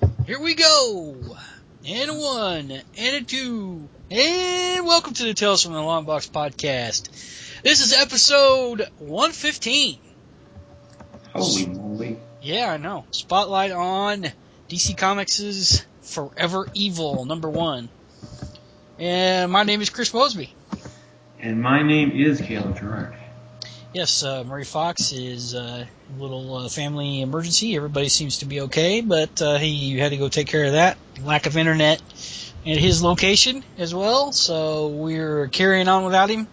Here we go! And a one, and a two, and welcome to the Tales from the Long Box podcast. This is episode 115. Holy moly. Yeah, I know. Spotlight on DC Comics' Forever Evil, #1. And my name is Chris Mosby. And my name is Caleb Gerard. Yes, Murray Fox is a little family emergency. Everybody seems to be okay, but he had to go take care of that. Lack of internet at his location as well, so we're carrying on without him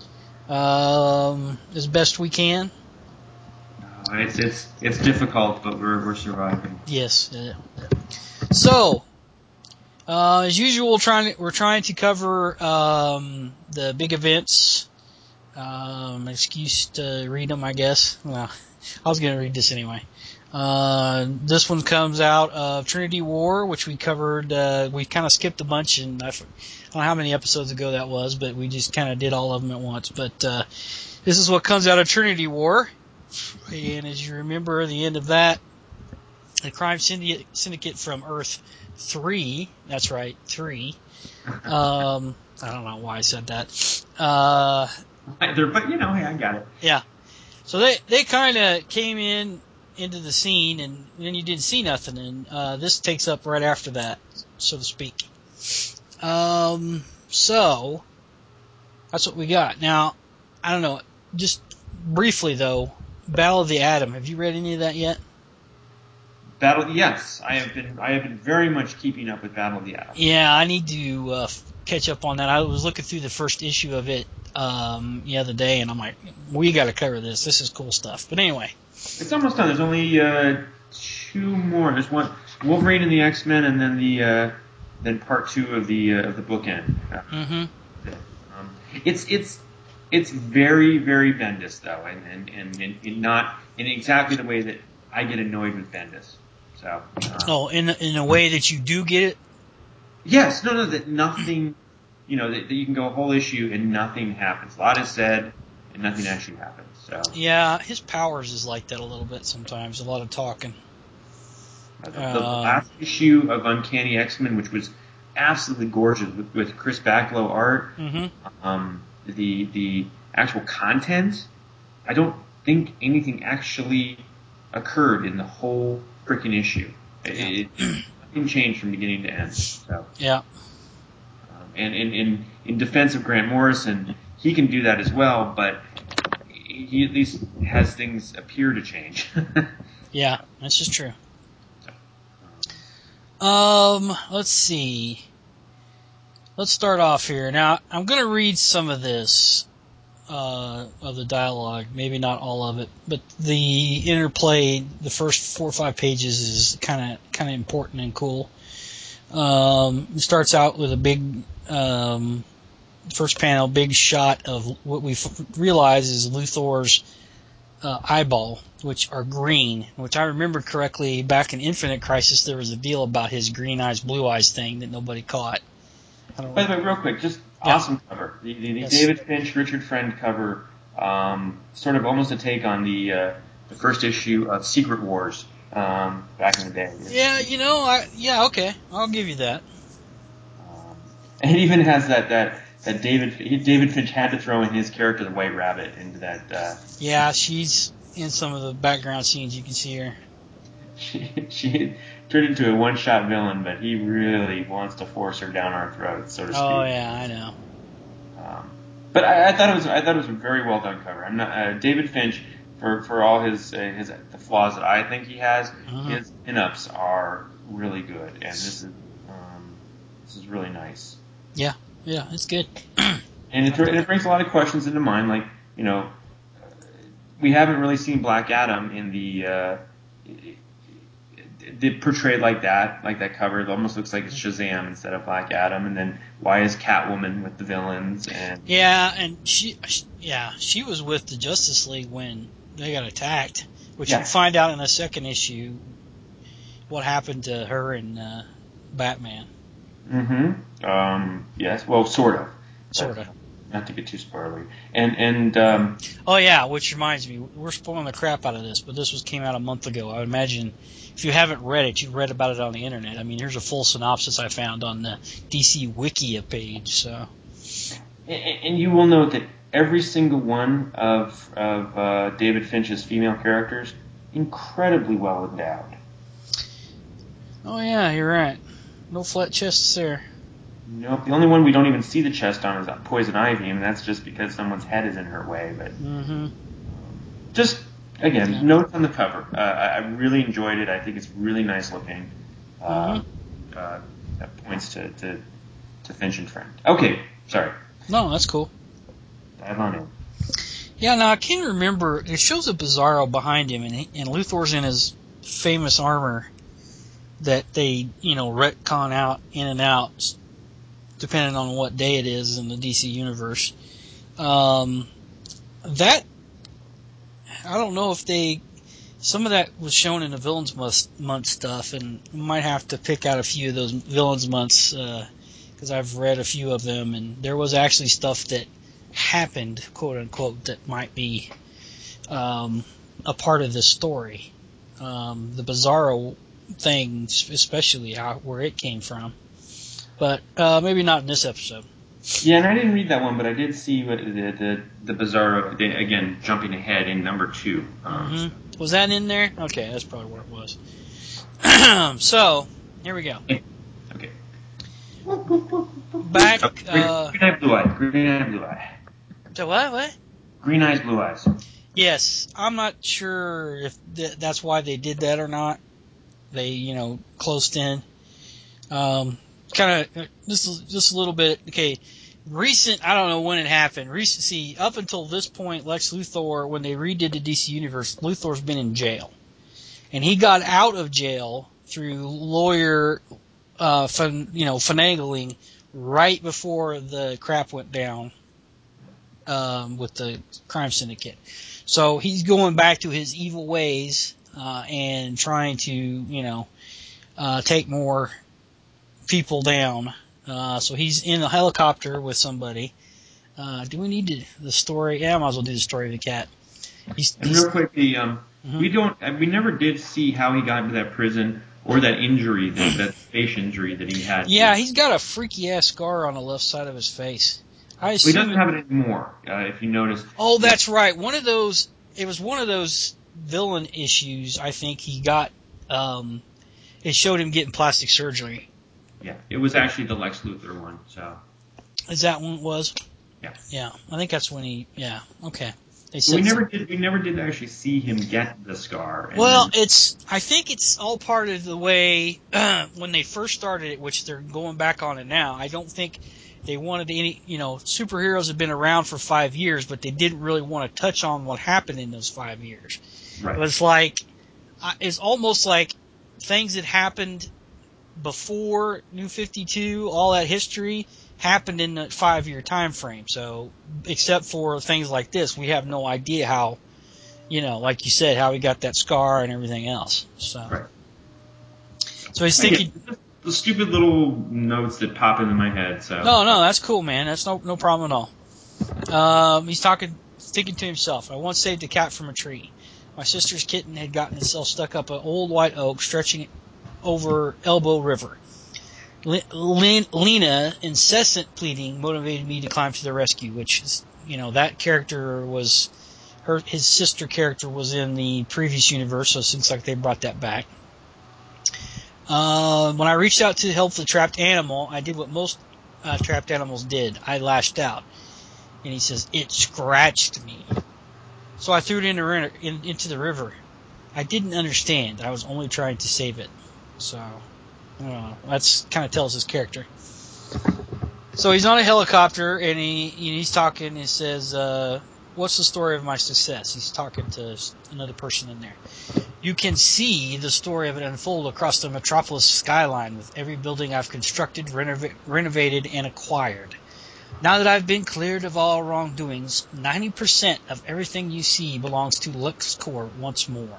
as best we can. It's difficult, but we're surviving. Yes. So, as usual, we're trying to cover the big events. Excuse to read them, I guess. Well, I was going to read this anyway. This one comes out of Trinity War, which we covered. We kind of skipped a bunch, and I don't know how many episodes ago that was, but we just kind of did all of them at once. But this is what comes out of Trinity War. And as you remember, at the end of that, the crime syndicate from Earth 3, that's right, 3. I don't know why I said that. But hey, I got it. Yeah. So they kind of came into the scene, and then you didn't see nothing, and this takes up right after that, so to speak. So that's what we got. Now, I don't know, just briefly though, Battle of the Atom. Have you read any of that yet? Yes, I have been very much keeping up with Battle of the Atom. Yeah, I need to catch up on that. I was looking through the first issue of it the other day, and I'm like, we got to cover this. This is cool stuff. But anyway, it's almost done. There's only 2 more. There's one, Wolverine and the X-Men, and then then part 2 of the bookend. Mm-hmm. It's very, very Bendis though, and not in exactly the way that I get annoyed with Bendis. So. In a way that you do get it. Yes, no, that nothing, that you can go a whole issue and nothing happens. A lot is said and nothing actually happens. So. Yeah, his powers is like that a little bit sometimes. A lot of talking. The last issue of Uncanny X-Men, which was absolutely gorgeous with Chris Backlow art, mm-hmm. The actual content, I don't think anything actually occurred in the whole freaking issue. Yeah. Nothing changed from beginning to end. So. Yeah. And in defense of Grant Morrison, he can do that as well, but he at least has things appear to change. Yeah, that's just true. Let's see. Let's start off here. Now, I'm going to read some of this, of the dialogue. Maybe not all of it, but the interplay, the first 4 or 5 pages is kind of important and cool. It starts out with a big, first panel, big shot of what we realize is Luthor's eyeball, which are green, which I remember correctly back in Infinite Crisis, there was a deal about his green eyes, blue eyes thing that nobody caught. By the way, real quick, just awesome cover. The yes. David Finch, Richard Friend cover, sort of almost a take on the first issue of Secret Wars back in the day. Yeah, okay, I'll give you that. And it even has that David Finch had to throw in his character, the White Rabbit, into that. Yeah, she's in some of the background scenes. You can see her. She turned into a one-shot villain, but he really wants to force her down our throats, so to speak. Oh yeah, I know. But I thought it was a very well done cover. I'm not David Finch for all his the flaws that I think he has. His pin-ups are really good, and this is really nice. Yeah, it's good. And it brings a lot of questions into mind, like we haven't really seen Black Adam in the portrayed like that cover. It almost looks like it's Shazam instead of Black Adam. And then why is Catwoman with the villains? And she was with the Justice League when they got attacked, which you find out in the second issue what happened to her and Batman. Mm-hmm. Yes. Well, sort of. Sort of. Not to get too spoilery. And oh yeah, which reminds me, we're spoiling the crap out of this, but this came out a month ago. I would imagine if you haven't read it, you've read about it on the internet. I mean, here's a full synopsis I found on the DC Wikia page. So, and you will note that every single one of David Finch's female characters incredibly well endowed. Oh yeah, you're right. No flat chests there. Nope. The only one we don't even see the chest on is Poison Ivy, and that's just because someone's head is in her way. But just again, notes on the cover. I really enjoyed it. I think it's really nice looking. That points to Finch and Friend. Okay, sorry. No, that's cool. Dive on in. Yeah, now I can't remember. It shows a Bizarro behind him, and Luthor's in his famous armor that they, retcon out in and out, depending on what day it is in the DC universe. That I don't know if some of that was shown in the Villains Month stuff, and we might have to pick out a few of those Villains Months because I've read a few of them, and there was actually stuff that happened, quote unquote, that might be a part of this story. The Bizarro thing, especially where it came from, but maybe not in this episode. Yeah, and I didn't read that one, but I did see what the Bizarro, again, jumping ahead in number 2. Was that in there? Okay, that's probably where it was. So, here we go. Okay. Back. Green Eye, Blue Eye. Green Eye, Blue Eye. So what? Green Eyes, Blue Eyes. Yes, I'm not sure if that's why they did that or not. They, closed in. Kind of just a little bit. Okay, recent. I don't know when it happened. See, up until this point, Lex Luthor, when they redid the DC universe, Luthor's been in jail, and he got out of jail through lawyer, finagling right before the crap went down with the crime syndicate. So he's going back to his evil ways and trying to, take more people down. So he's in a helicopter with somebody. Do we need the story? Yeah, I might as well do the story of the cat. Real quick, we never did see how he got into that prison or that injury, that face injury that he had. Yeah, he's got a freaky ass scar on the left side of his face. He doesn't have it anymore, if you notice. Oh, that's right. It was one of those villain issues. I think he got. It showed him getting plastic surgery. Yeah, it was actually the Lex Luthor one. So. Is that when it was? Yeah. Yeah, I think that's when he. Yeah. Okay. We never did actually see him get the scar. Well, I think it's all part of the way when they first started it, which they're going back on it now. I don't think they wanted any, superheroes have been around for 5 years, but they didn't really want to touch on what happened in those 5 years. Right. It was it's almost like things that happened before New 52, all that history happened in the 5-year time frame. So, except for things like this, we have no idea how, like you said, how he got that scar and everything else. So, right. So he's thinking the stupid little notes that pop into my head. So no, that's cool, man. That's no problem at all. He's thinking to himself. I once saved a cat from a tree. My sister's kitten had gotten itself stuck up an old white oak stretching over Elbow River. Lena, incessant pleading, motivated me to climb to the rescue, which is, that character was, his sister character was in the previous universe, so it seems like they brought that back. When I reached out to help the trapped animal, I did what most trapped animals did. I lashed out. And he says, it scratched me. So I threw it into the river. I didn't understand. I was only trying to save it. So, I don't know. That's kind of tells his character. So he's on a helicopter, and he's talking. He says, what's the story of my success? He's talking to another person in there. You can see the story of it unfold across the metropolis skyline with every building I've constructed, renovated, and acquired. Now that I've been cleared of all wrongdoings, 90% of everything you see belongs to LexCorp once more.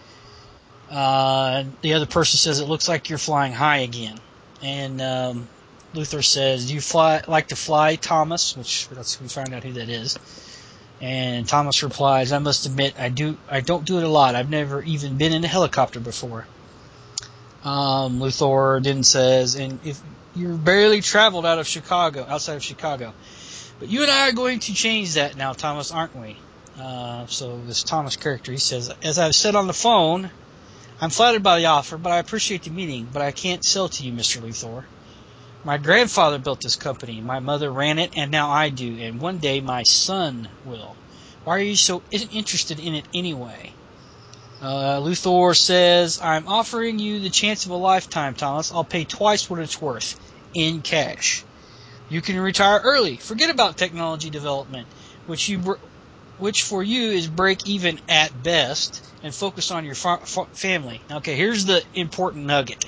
The other person says, it looks like you're flying high again. And Luthor says, do you like to fly, Thomas? Which we find out who that is. And Thomas replies, I must admit, I don't do it a lot. I've never even been in a helicopter before. Luthor then says, and if you're barely traveled outside of Chicago. But you and I are going to change that now, Thomas, aren't we? So this Thomas character, he says, as I've said on the phone, I'm flattered by the offer, but I appreciate the meeting, but I can't sell to you, Mr. Luthor. My grandfather built this company, my mother ran it, and now I do, and one day my son will. Why are you so interested in it anyway? Luthor says, I'm offering you the chance of a lifetime, Thomas. I'll pay twice what it's worth, in cash. You can retire early. Forget about technology development, which for you is break even at best, and focus on your family. Okay, here's the important nugget.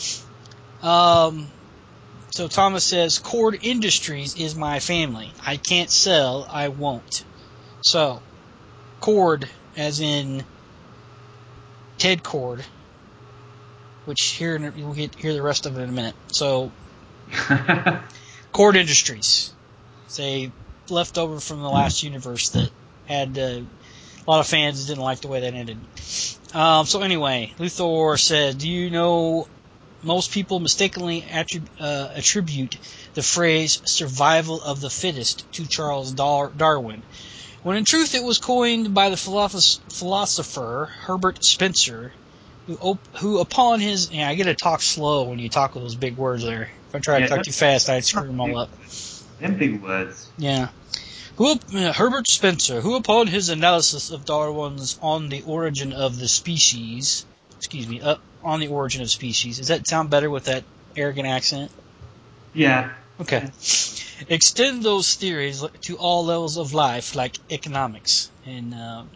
So Thomas says, Cord Industries is my family. I can't sell. I won't. So, Cord, as in Ted Cord, which we'll hear the rest of it in a minute. So, Cord Industries. It's a leftover from the last universe that had a lot of fans didn't like the way that ended. So anyway, Luthor said, do you know most people mistakenly attribute the phrase survival of the fittest to Charles Darwin, when in truth it was coined by the philosopher Herbert Spencer, who upon his... I get to talk slow when you talk with those big words there. If I try to talk too fast, I'd screw them all up. Them big words. Yeah. Herbert Spencer, who upon his analysis of Darwin's On the Origin of Species... Does that sound better with that arrogant accent? Yeah. Okay. Extend those theories to all levels of life, like economics. And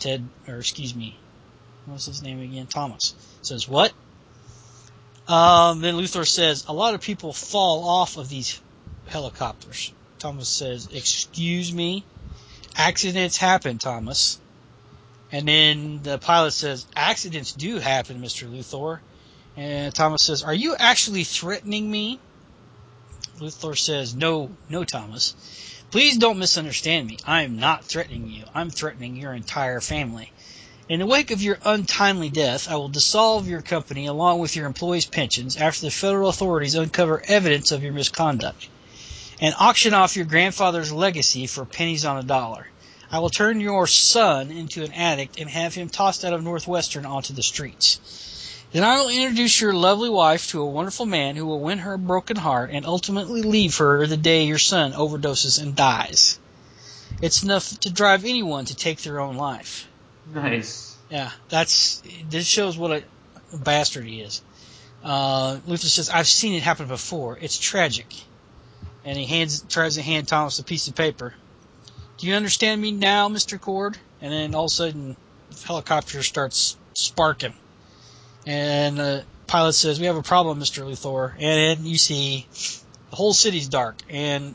what's his name again? Thomas says, what? Then Luthor says, a lot of people fall off of these helicopters. Thomas says, excuse me? Accidents happen, Thomas. And then the pilot says, accidents do happen, Mr. Luthor. And Thomas says, are you actually threatening me? Luthor says, no, Thomas. Please don't misunderstand me. I am not threatening you. I'm threatening your entire family. In the wake of your untimely death, I will dissolve your company along with your employees' pensions after the federal authorities uncover evidence of your misconduct, and auction off your grandfather's legacy for pennies on a dollar. I will turn your son into an addict and have him tossed out of Northwestern onto the streets. Then I will introduce your lovely wife to a wonderful man who will win her broken heart and ultimately leave her the day your son overdoses and dies. It's enough to drive anyone to take their own life. Nice. Yeah, this shows what a bastard he is. Luthor says, I've seen it happen before. It's tragic. And he tries to hand Thomas a piece of paper. Do you understand me now, Mr. Cord? And then all of a sudden, the helicopter starts sparking. And the pilot says, we have a problem, Mr. Luthor. And then you see the whole city's dark. And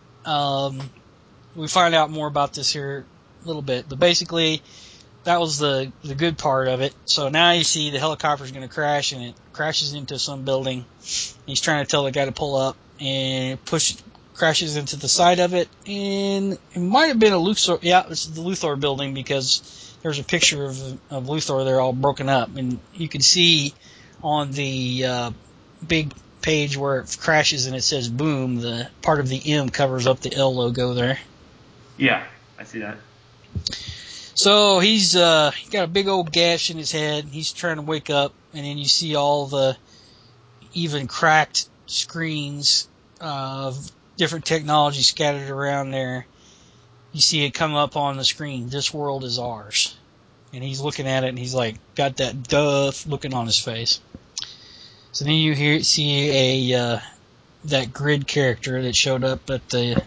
we find out more about this here a little bit. But basically, that was the good part of it. So now you see the helicopter's going to crash, and it crashes into some building. He's trying to tell the guy to pull up, and crashes into the side of it. And it might have been a Luthor. Yeah, it's the Luthor building, because there's a picture of Luthor there all broken up. And you can see on the big page where it crashes and it says boom, the part of the M covers up the L logo there. Yeah, I see that. So he's got a big old gash in his head. He's trying to wake up, and then you see all the even cracked screens of different technology scattered around there. You see it come up on the screen. This world is ours. And he's looking at it, and he's like got that duh looking on his face. So then you see that Grid character that showed up at I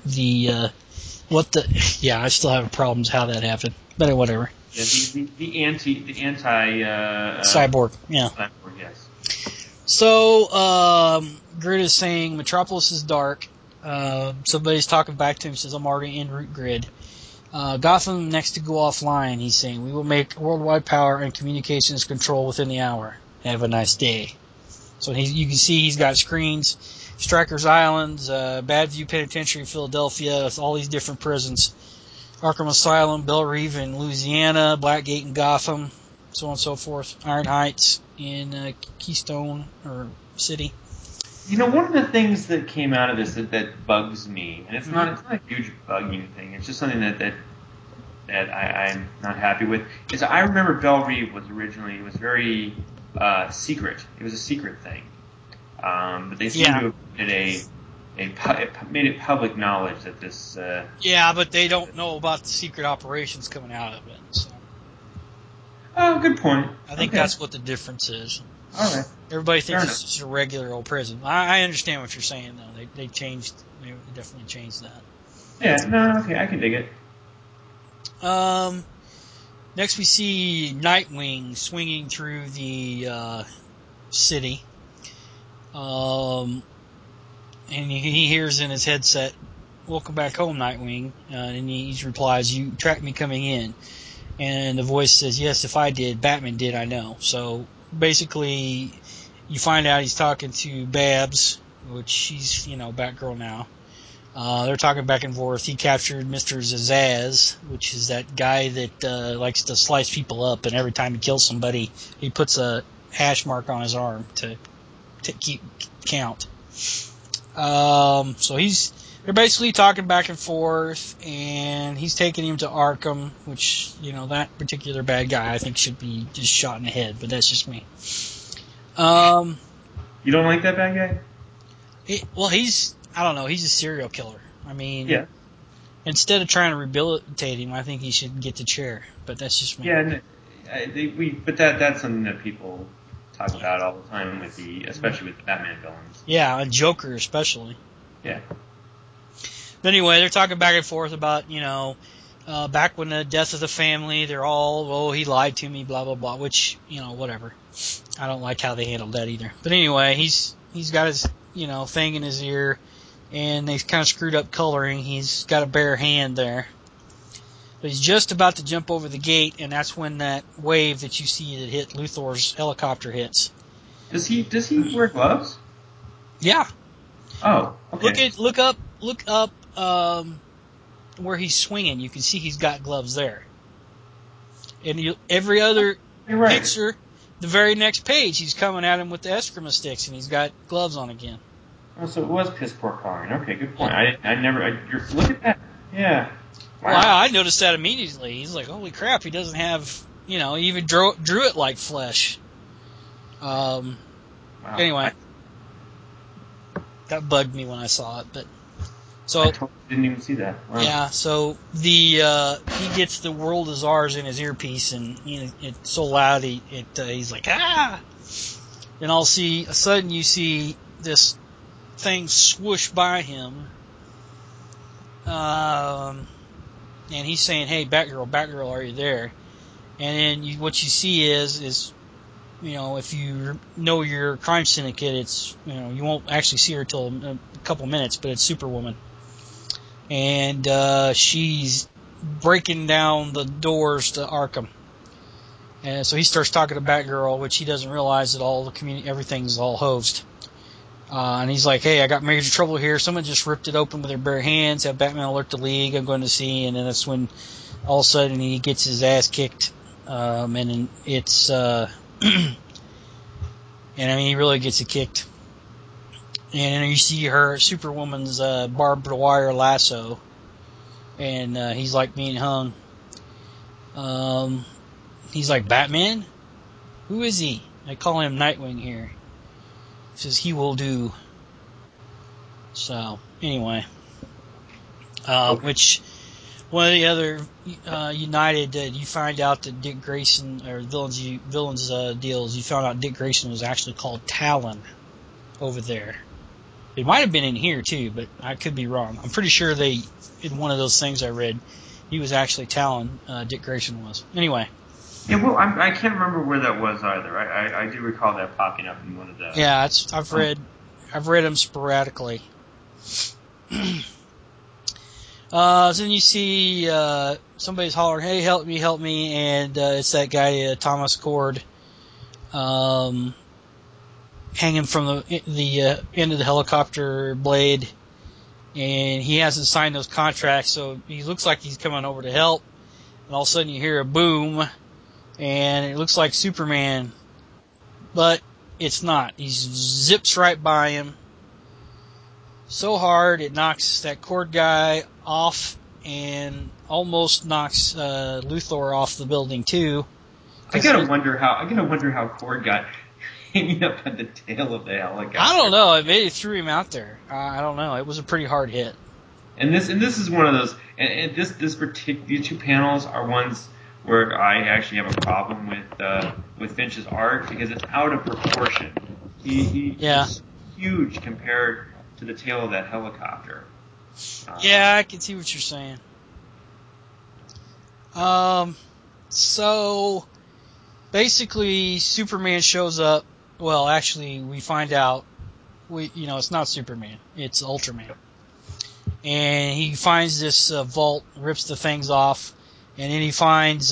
still have problems how that happened. But whatever. Yeah, the anti cyborg. Yeah. Cyborg, yes. So Grid is saying Metropolis is dark. Somebody's talking back to him. Says I'm already en route, Grid. Gotham next to go offline. He's saying we will make worldwide power and communications control within the hour. Have a nice day. So you can see he's got screens. Strikers Islands, Badview Penitentiary, Philadelphia, with all these different prisons. Arkham Asylum, Belle Reve in Louisiana, Blackgate in Gotham. so on and so forth. Iron Heights in Keystone or City. One of the things that came out of this that bugs me, and it's not a huge bugging thing. It's just something that I'm not happy with. Is I remember Belle Reve was originally very secret. It was a secret thing, but they seem to have made it public knowledge that this. Yeah, but they don't know about the secret operations coming out of it. So. Oh, good point. I think that's what the difference is. All right. Everybody thinks it's just a regular old prison. I understand what you're saying, though. They changed. They definitely changed that. Yeah. No. Okay. I can dig it. Next we see Nightwing swinging through the city. And he hears in his headset, "Welcome back home, Nightwing." And he replies, "You tracked me coming in." And the voice says, "Yes, if I did, Batman did, I know." So basically, you find out he's talking to Babs, which she's, Batgirl now. They're talking back and forth. He captured Mr. Zazaz, which is that guy that likes to slice people up, and every time he kills somebody, he puts a hash mark on his arm to keep count. So they're basically talking back and forth, and he's taking him to Arkham, which, that particular bad guy I think should be just shot in the head, but that's just me. You don't like that bad guy? I don't know, he's a serial killer. I mean, yeah. Instead of trying to rehabilitate him, I think he should get the chair, but that's just me. Yeah, but that's something that people talk about all the time especially with the Batman villains. Yeah, and Joker especially. Yeah. But anyway, they're talking back and forth about, back when the death of the family, they're all, he lied to me, blah, blah, blah, which, whatever. I don't like how they handled that either. But anyway, he's got his, thing in his ear, and they've kind of screwed up coloring. He's got a bare hand there. But he's just about to jump over the gate, and that's when that wave that you see that hit Luthor's helicopter hits. Does he wear gloves? Yeah. Oh, okay. Look up, where he's swinging. You can see he's got gloves there. And every other picture, the very next page, he's coming at him with the Eskrima sticks, and he's got gloves on again. Oh, so it was piss poor coloring. Okay, good point. Look at that. Yeah. Wow. Well, I noticed that immediately. He's like, holy crap, he doesn't have, he even drew it like flesh. Wow. Anyway, that bugged me when I saw it, but so I totally didn't even see that. Wow. Yeah, so he gets the world is ours in his earpiece, and it's so loud he's like, ah! And a sudden you see this thing swoosh by him, and he's saying, "Hey, Batgirl, are you there?" And then what you see is if you know your crime syndicate, it's you won't actually see her till a couple minutes, but it's Superwoman. And she's breaking down the doors to Arkham. And so he starts talking to Batgirl, which he doesn't realize that all the everything's all hosed. And he's like, "Hey, I got major trouble here. Someone just ripped it open with their bare hands. Have Batman alert the League. I'm going to see." And then that's when all of a sudden he gets his ass kicked. And it's and he really gets it kicked. And you see her Superwoman's barbed wire lasso. And he's like being hung. He's like, "Batman? Who is he?" I call him Nightwing here. He says, "He will do." So, anyway. Which, one of the other United, you find out that Dick Grayson, or Villains deals, you found out Dick Grayson was actually called Talon over there. It might have been in here too, but I could be wrong. I'm pretty sure in one of those things I read, he was actually Talon, Dick Grayson was. Anyway. Yeah, well, I can't remember where that was either. I do recall that popping up in one of the... Yeah, I've read them sporadically. Then you see somebody's hollering, "Hey, help me," and it's that guy, Thomas Cord, hanging from the end of the helicopter blade, and he hasn't signed those contracts, so he looks like he's coming over to help, and all of a sudden you hear a boom, and it looks like Superman, but it's not. He zips right by him so hard it knocks that Cord guy off and almost knocks Luthor off the building too. I gotta wonder how Cord got hanging up at the tail of the helicopter. I don't know. Maybe it threw him out there. I don't know. It was a pretty hard hit. And this is one of those. And these two panels are ones where I actually have a problem with Finch's art because it's out of proportion. He's huge compared to the tail of that helicopter. Yeah, I can see what you're saying. So basically, Superman shows up. Well, actually, we find out it's not Superman. It's Ultraman. And he finds this vault, rips the things off, and then he finds,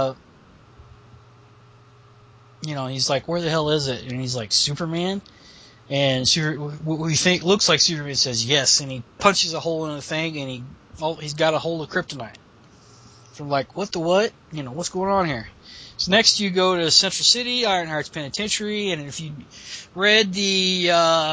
he's like, where the hell is it? And he's like, Superman? And what we think looks like Superman says yes, and he punches a hole in the thing, and he's got a hold of kryptonite. So I'm like, what the what? What's going on here? So next you go to Central City, Ironheart's Penitentiary, and if you read the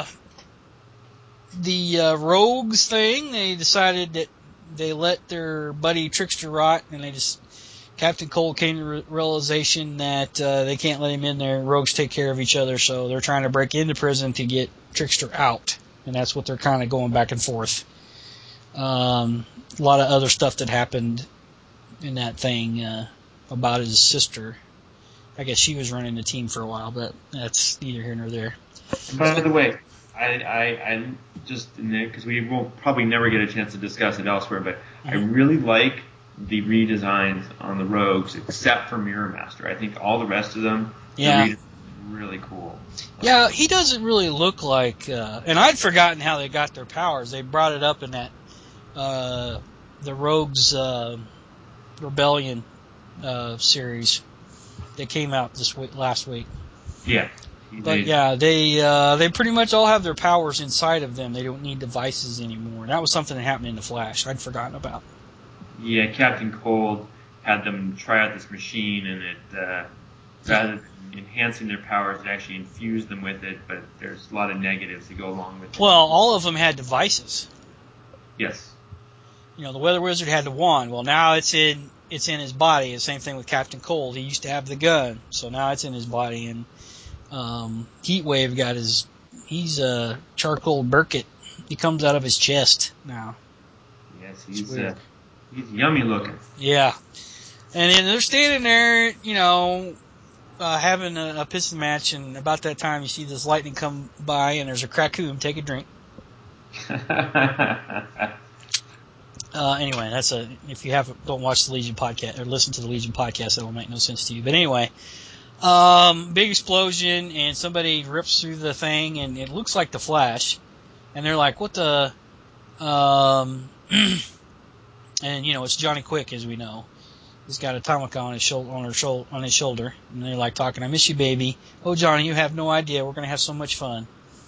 Rogues thing, they decided that they let their buddy Trickster rot, and Captain Cold came to the realization that they can't let him in there. Rogues take care of each other, so they're trying to break into prison to get Trickster out, and that's what they're kind of going back and forth. A lot of other stuff that happened in that thing about his sister. I guess she was running the team for a while, but that's neither here nor there. By the way, I just, because we will probably never get a chance to discuss it elsewhere, but I really like the redesigns on the Rogues, except for Mirror Master. I think all the rest of them, the redesign is really cool. Yeah, he doesn't really look like, and I'd forgotten how they got their powers. They brought it up in that, the Rogues, Rebellion, series that came out last week. Yeah. But yeah, they pretty much all have their powers inside of them. They don't need devices anymore. That was something that happened in the Flash. I'd forgotten about. Yeah, Captain Cold had them try out this machine, and it rather than enhancing their powers, it actually infused them with it. But there's a lot of negatives that go along with it. Well, all of them had devices. Yes. The Weather Wizard had the wand. Well, now it's in his body. The same thing with Captain Cold. He used to have the gun, so now it's in his body. And Heatwave he's Charcoal Burkett. He comes out of his chest now. Yes, he's yummy looking. Yeah. And then they're standing there, having a pissing match, and about that time you see this lightning come by, and there's a Krakoom take a drink. Anyway, if you don't watch the Legion podcast or listen to the Legion podcast, that will make no sense to you. But anyway, big explosion, and somebody rips through the thing, and it looks like the Flash, and they're like, what the, and it's Johnny Quick, as we know. He's got Atomica on his shoulder, and they're like talking, I miss you, baby. Oh, Johnny, you have no idea. We're going to have so much fun.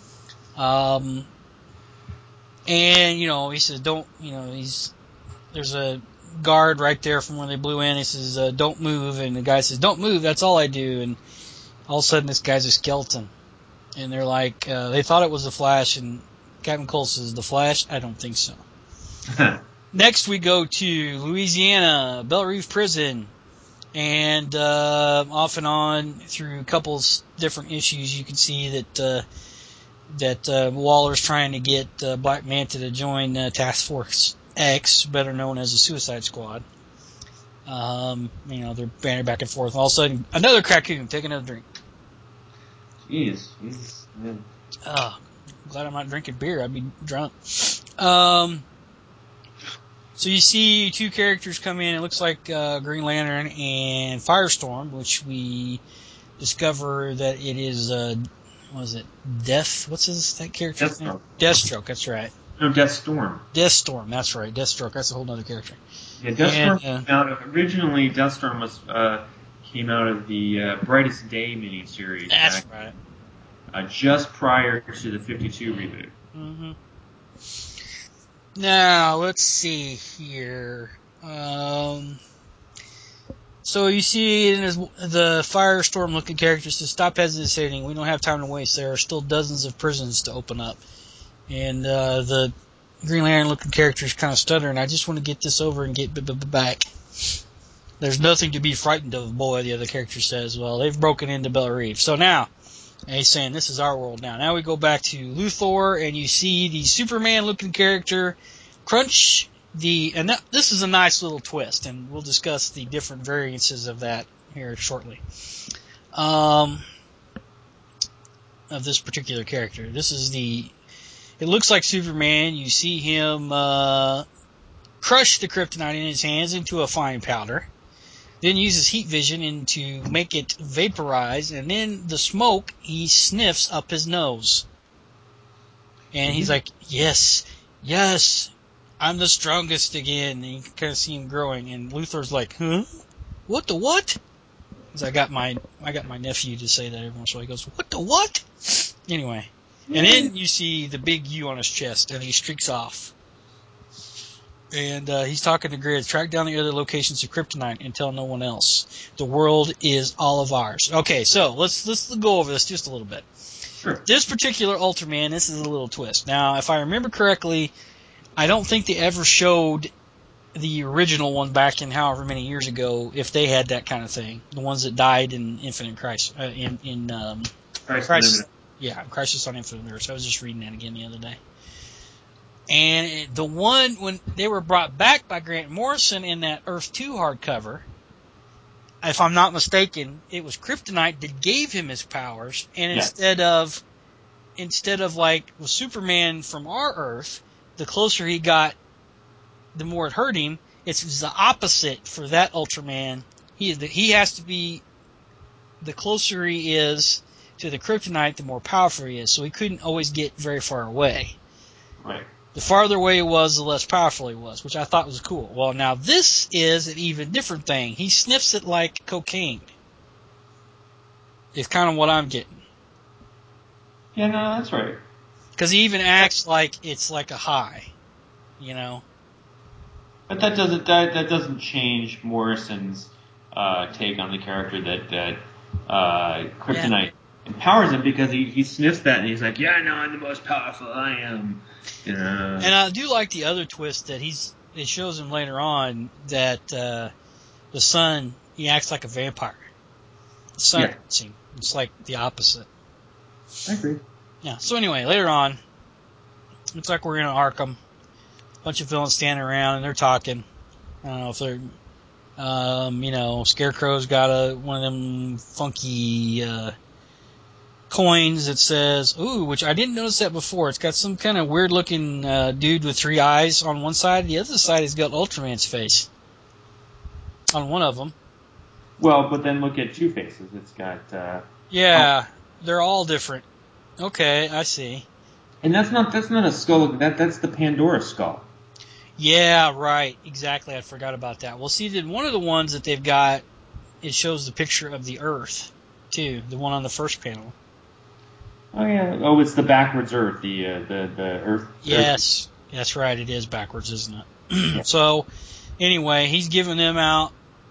And, he says, there's a guard right there from when they blew in. He says, don't move. And the guy says, don't move. That's all I do. And all of a sudden this guy's a skeleton. And they're like, they thought it was the Flash, and Captain Cold says, the Flash? I don't think so. Next we go to Louisiana, Belle Reve Prison. And off and on through a couple different issues, you can see that Waller's trying to get Black Manta to join Task Force X, better known as the Suicide Squad. They're banning back and forth. All of a sudden, another Krakoom. Take another drink. Jeez. Man. Oh, glad I'm not drinking beer. I'd be drunk. So you see two characters come in. It looks like Green Lantern and Firestorm, which we discover that it is, Death? What's that character's name? Deathstroke, that's right. No, Deathstorm. Deathstorm, that's right. Deathstroke, that's a whole other character. Yeah, Deathstorm originally Deathstorm came out of the Brightest Day miniseries. That's right. Just prior to the 52 reboot. Mm-hmm. Now, let's see here. So you see in the Firestorm-looking character says, "Stop hesitating. We don't have time to waste. There are still dozens of prisons to open up." And the Green Lantern-looking character is kind of stuttering. "I just want to get this over and get back." "There's nothing to be frightened of, boy," the other character says. "Well, they've broken into Belle Reve. So now," and he's saying, "this is our world now." Now we go back to Luthor, and you see the Superman-looking character crunch this is a nice little twist, and we'll discuss the different variances of that here shortly. Of this particular character. It looks like Superman. You see him crush the kryptonite in his hands into a fine powder, then uses heat vision to make it vaporize, and then the smoke he sniffs up his nose. And he's like, yes, I'm the strongest again. And you can kind of see him growing, and Luthor's like, huh? What the what? Because I got my nephew to say that every once in a while. He goes, what the what? Anyway. And then you see the big U on his chest, and he streaks off. And he's talking to Grid. "Track down the other locations of kryptonite and tell no one else. The world is all of ours." Okay, so let's go over this just a little bit. Sure. This particular Ultraman, this is a little twist. Now, if I remember correctly, I don't think they ever showed the original one back in however many years ago if they had that kind of thing. The ones that died in Infinite Crisis, Crisis. Yeah, Crisis on Infinite Earths. I was just reading that again the other day. And the one when they were brought back by Grant Morrison in that Earth 2 hardcover, if I'm not mistaken, it was kryptonite that gave him his powers, and instead of like with Superman from our Earth, the closer he got, the more it hurt him. It's the opposite for that Ultraman. He has to be, the closer he is to the kryptonite, the more powerful he is. So he couldn't always get very far away. Right. The farther away he was, the less powerful he was, which I thought was cool. Well, now this is an even different thing. He sniffs it like cocaine. It's kind of what I'm getting. Yeah, no, that's right. Because he even acts like it's like a high, you know. But that doesn't change Morrison's take on the character that kryptonite empowers him, because he sniffs that and he's like, yeah, no, I'm the most powerful. I am. You know. And I do like the other twist that it shows him later on that the sun, he acts like a vampire. The sun, it's like the opposite. I agree. Yeah. So anyway, later on, looks like we're in Arkham. A bunch of villains standing around and they're talking. I don't know if they're, Scarecrow's got one of them funky coins that says, ooh, which I didn't notice that before. It's got some kind of weird looking dude with 3 eyes on one side. The other side has got Ultraman's face on one of them. Well, but then look at Two Faces. It's got... they're all different. Okay, I see. And that's not a skull. That's the Pandora skull. Yeah, right. Exactly. I forgot about that. Well, see, then one of the ones that they've got, it shows the picture of the Earth, too. The one on the first panel. Oh, yeah. Oh, it's the backwards Earth. The Earth. Yes. That's right. It is backwards, isn't it? Yeah. So, anyway, he's giving them out.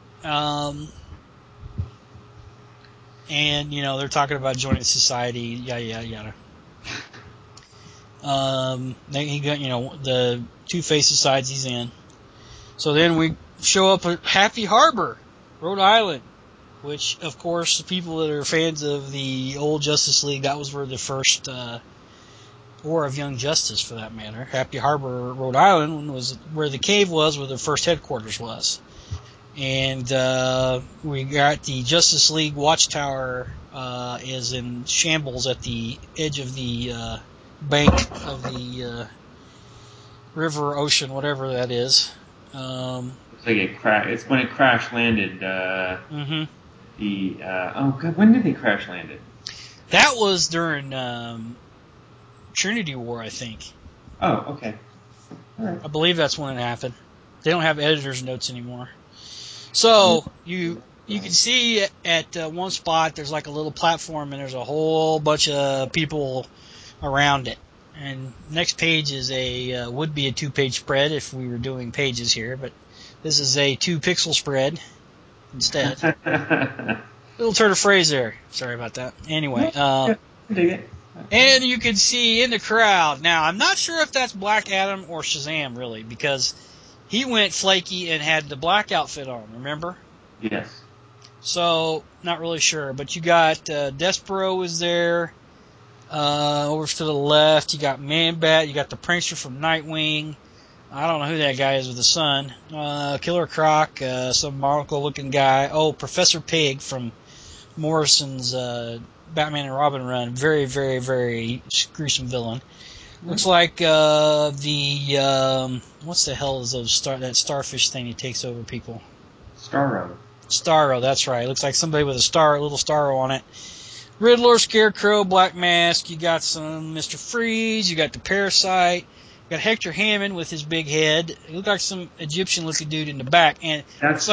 And, they're talking about joining society, yada, yada. He got, the Two Faces sides he's in. So then we show up at Happy Harbor, Rhode Island, which, of course, the people that are fans of the old Justice League, that was where the first War of Young Justice, for that matter. Happy Harbor, Rhode Island was where the cave was, where the first headquarters was. And we got the Justice League Watchtower is in shambles at the edge of the bank of the river, ocean, whatever that is. Looks like it's when it crash landed. Mm-hmm. When did they crash land it? That was during Trinity War, I think. Oh, okay. All right. I believe that's when it happened. They don't have editor's notes anymore. So you can see at one spot there's like a little platform and there's a whole bunch of people around it. And next page is would be a 2-page spread if we were doing pages here, but this is a 2-pixel spread. instead. Little turn of phrase there. Sorry about that. Anyway, dig it. and you can see in the crowd. Now, I'm not sure if that's Black Adam or Shazam, really, because he went flaky and had the black outfit on, remember? Yes. So, not really sure. But you got Despero is there. Over to the left, you got Man-Bat. You got the Prankster from Nightwing. I don't know who that guy is with the sun. Killer Croc, some monocle-looking guy. Oh, Professor Pig from Morrison's Batman and Robin run. Very, very, very gruesome villain. Looks like what's the hell is that starfish thing that takes over people? Starro, that's right. Looks like somebody with a little Starro on it. Riddler, Scarecrow, Black Mask. You got some Mr. Freeze. You got the Parasite. You got Hector Hammond with his big head. It looked like some Egyptian-looking dude in the back. And that's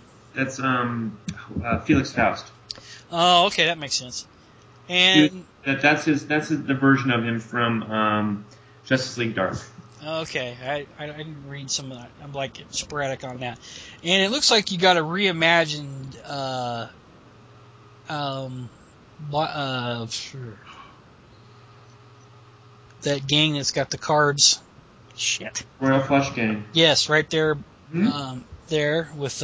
Felix Faust. Oh, okay, that makes sense. And that's the version of him from Justice League Dark. Okay, I didn't read some of that. I'm like sporadic on that. And it looks like you got a reimagined that gang that's got the cards. Shit. Royal Flush Gang. Yes, right there. There with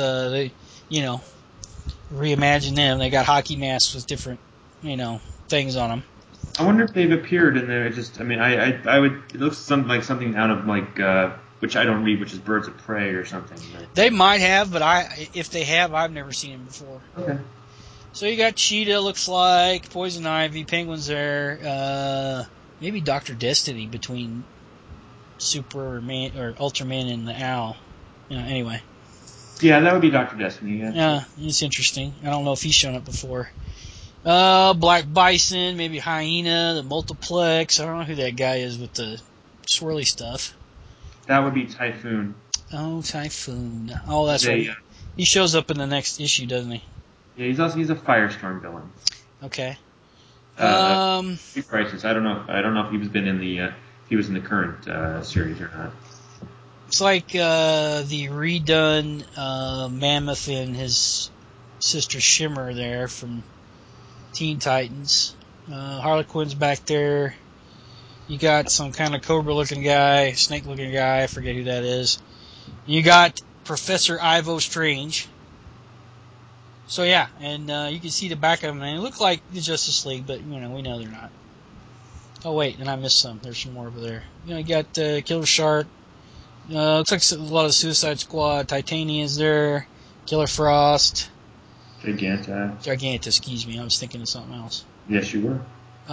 reimagine them. They got hockey masks with different, things on them. I wonder if they've appeared in there. I would. It looks like something out of which I don't read, which is Birds of Prey or something. But. They might have, but if they have, I've never seen them before. Okay. So you got Cheetah, looks like Poison Ivy, Penguin's there. Maybe Dr. Destiny between Superman or Ultraman and the Owl. Anyway. Yeah, that would be Dr. Destiny. Yeah, it's interesting. I don't know if he's shown up before. Black Bison, maybe Hyena, the Multiplex. I don't know who that guy is with the swirly stuff. That would be Typhoon. Oh, Typhoon. Oh, that's right. He shows up in the next issue, doesn't he? Yeah, he's a Firestorm villain. Okay. Crisis. I don't know if he was in the current series or not. It's like the redone Mammoth and his sister Shimmer there from Teen Titans. Harley Quinn's back there. You got some kind of cobra-looking guy, snake-looking guy. I forget who that is. You got Professor Ivo Strange. So yeah, and you can see the back of him, and it looked like the Justice League, but we know they're not. Oh wait, and I missed some. There's some more over there. You got Killer Shark. Looks like a lot of Suicide Squad. Titania is there. Killer Frost. Giganta, excuse me. I was thinking of something else. Yes, you were.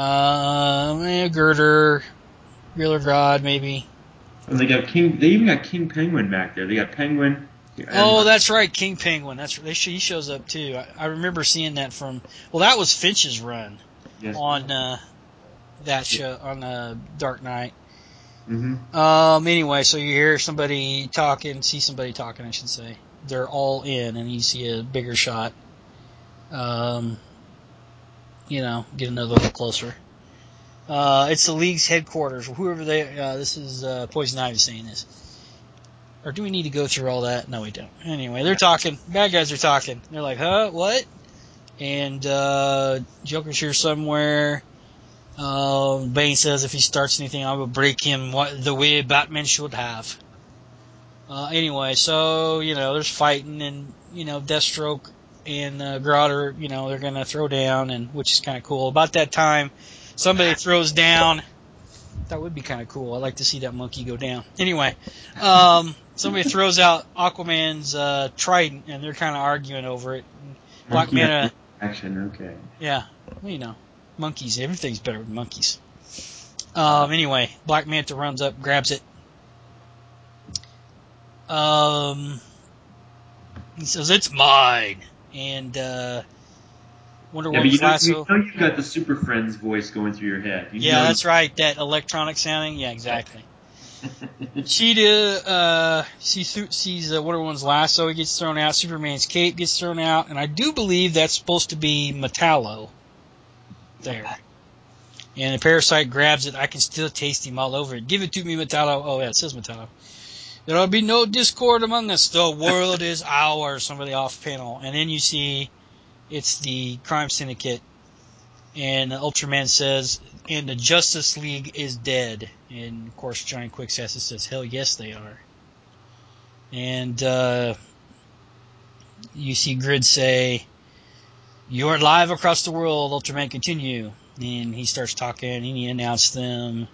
Girder. Reeler God, maybe. And they even got King Penguin back there. They got Penguin. Oh, that's right, King Penguin. That's right. He shows up too. I remember seeing that that was Finch's run on that show on Dark Knight. Mm-hmm. Anyway, so you hear somebody talking, see somebody talking, I should say. They're all in, and you see a bigger shot. Get another look closer. It's the League's headquarters. Whoever this is Poison Ivy saying this. Or do we need to go through all that? No, we don't. Anyway, they're talking. Bad guys are talking. They're like, huh? What? And Joker's here somewhere. Bane says if he starts anything, I will break him the way Batman should have. Anyway, so, there's fighting, and, Deathstroke and Grotter, they're going to throw down, and which is kind of cool. About that time, somebody throws down. That would be kind of cool. I'd like to see that monkey go down. Anyway, somebody throws out Aquaman's trident, and they're kind of arguing over it. Black Manta. Action, okay. Yeah, monkeys. Everything's better with monkeys. Anyway, Black Manta runs up, grabs it. He says, "It's mine." And Wonder Woman's lasso. You got the Super Friends voice going through your head. That's right. That electronic sounding. Yeah, exactly. Cheetah sees Wonder Woman's lasso. He gets thrown out. Superman's cape gets thrown out, and I do believe that's supposed to be Metallo. There. And the Parasite grabs it. I can still taste him all over it. Give it to me, Metallo. Oh yeah, it says Metallo. There'll be no discord among us. The world is ours. Somebody off panel. And then you see it's the crime syndicate. And Ultraman says, and the Justice League is dead. And, of course, Johnny Quicksassett says, hell yes, they are. And you see Grid say, you're live across the world, Ultraman, continue. And he starts talking, and he announced them.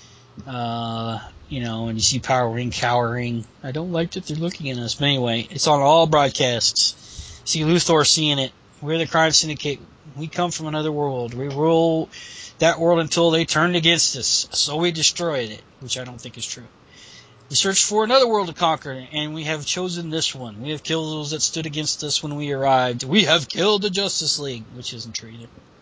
And you see Power Ring cowering. I don't like that they're looking at us. But anyway, it's on all broadcasts. See Luthor seeing it. We're the crime syndicate. We come from another world. We rule that world until they turned against us. So we destroyed it, which I don't think is true. We searched for another world to conquer, and we have chosen this one. We have killed those that stood against us when we arrived. We have killed the Justice League, which isn't true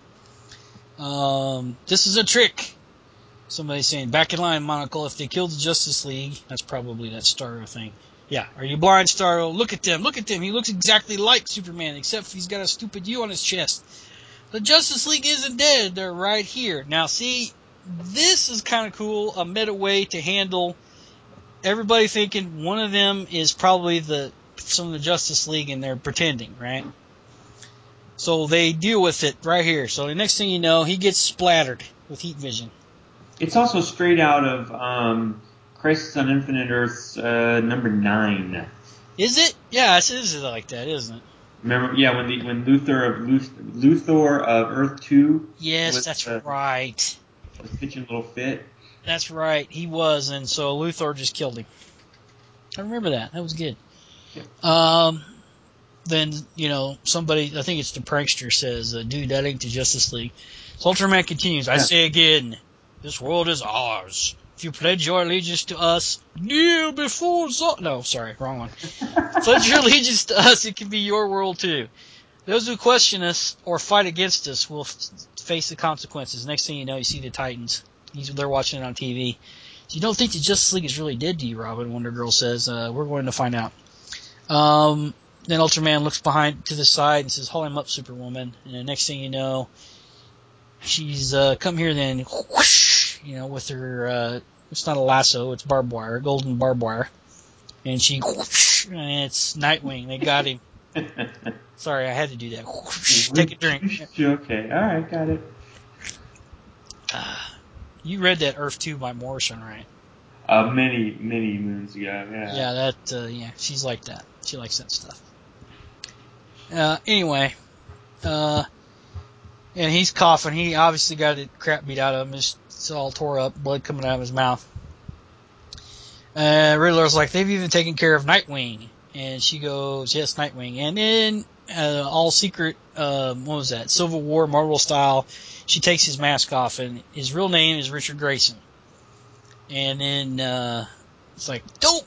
either. This is a trick. Somebody's saying, back in line, Monocle, if they killed the Justice League, that's probably that Starro thing. Yeah, are you blind, Starro? Look at them, he looks exactly like Superman, except he's got a stupid U on his chest. The Justice League isn't dead, they're right here. Now see, this is kind of cool, a meta way to handle everybody thinking one of them is probably some of the Justice League and they're pretending, right? So they deal with it right here. So the next thing you know, he gets splattered with heat vision. It's also straight out of Crisis on Infinite Earths number 9. Is it? Yeah, it is like that, isn't it? Remember, yeah, when Luthor of Earth 2. Yes, that's right. Was pitching a little fit. That's right, he was, and so Luthor just killed him. I remember that. That was good. Yeah. Then, somebody, I think it's the prankster, says, dude, that ain't the Justice League. So Ultraman continues, I say again, this world is ours. If you pledge your allegiance to us, kneel before no, sorry, wrong one. Pledge your allegiance to us, it can be your world too. Those who question us or fight against us will face the consequences. Next thing you know, you see the Titans. They're watching it on TV. So you don't think the Justice League is really dead, do you, Robin? Wonder Girl says, we're going to find out. Then Ultraman looks behind to the side and says, haul him up, Superwoman. And the next thing you know, she's come here then, whoosh, with her, it's not a lasso, it's barbed wire, golden barbed wire. And she, whoosh, and it's Nightwing. They got him. Sorry, I had to do that. Whoosh, take a drink. Okay, alright, got it. You read that Earth 2 by Morrison, right? Many moons ago, yeah. Yeah, she's like that. She likes that stuff. Anyway, and he's coughing. He obviously got the crap beat out of him. It's all tore up, blood coming out of his mouth. Riddler's like, they've even taken care of Nightwing. And she goes, yes, Nightwing. And then, all secret, what was that? Civil War, Marvel style, she takes his mask off, and his real name is Richard Grayson. And then, it's like, dope!